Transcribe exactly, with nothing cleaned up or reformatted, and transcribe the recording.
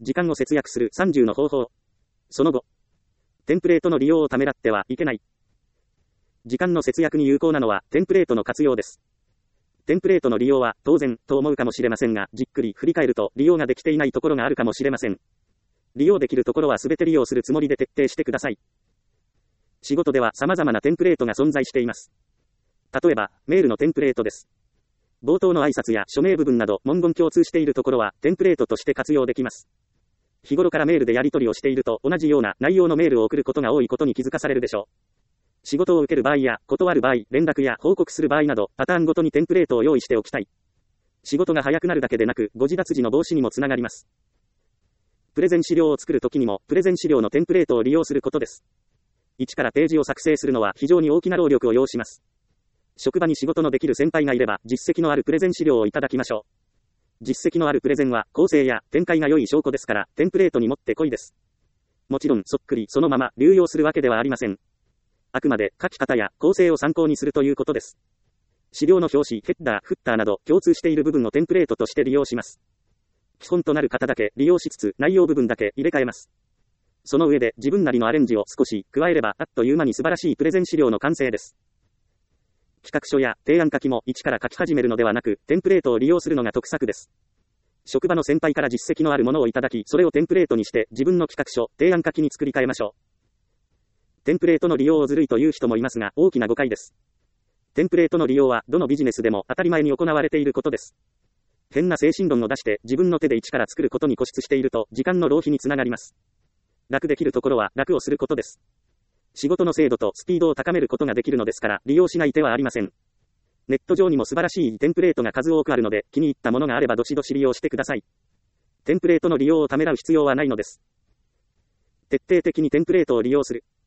時間を節約するさんじゅうの方法。そのご、テンプレートの利用をためらってはいけない。時間の節約に有効なのはテンプレートの活用です。テンプレートの利用は当然と思うかもしれませんが、じっくり振り返ると利用ができていないところがあるかもしれません。利用できるところはすべて利用するつもりで徹底してください。仕事では様々なテンプレートが存在しています。例えば、メールのテンプレートです。冒頭の挨拶や署名部分など文言共通しているところはテンプレートとして活用できます。日頃からメールでやり取りをしていると同じような内容のメールを送ることが多いことに気づかされるでしょう。仕事を受ける場合や断る場合、連絡や報告する場合などパターンごとにテンプレートを用意しておきたい。仕事が早くなるだけでなく誤字脱字の防止にもつながります。プレゼン資料を作るときにもプレゼン資料のテンプレートを利用することです。一からページを作成するのは非常に大きな労力を要します。職場に仕事のできる先輩がいれば実績のあるプレゼン資料をいただきましょう。実績のあるプレゼンは構成や展開が良い証拠ですからテンプレートにもってこいです。もちろんそっくりそのまま流用するわけではありません。あくまで書き方や構成を参考にするということです。資料の表紙、ヘッダー、フッターなど共通している部分をテンプレートとして利用します。基本となる型だけ利用しつつ内容部分だけ入れ替えます。その上で自分なりのアレンジを少し加えればあっという間に素晴らしいプレゼン資料の完成です。企画書や提案書きも一から書き始めるのではなくテンプレートを利用するのが得策です。職場の先輩から実績のあるものをいただきそれをテンプレートにして自分の企画書、提案書きに作り変えましょう。テンプレートの利用をずるいという人もいますが大きな誤解です。テンプレートの利用はどのビジネスでも当たり前に行われていることです。変な精神論を出して自分の手で一から作ることに固執していると時間の浪費につながります。楽できるところは楽をすることです。仕事の精度とスピードを高めることができるのですから利用しない手はありません。ネット上にも素晴らしいテンプレートが数多くあるので気に入ったものがあればどしどし利用してください。テンプレートの利用をためらう必要はないのです。徹底的にテンプレートを利用する。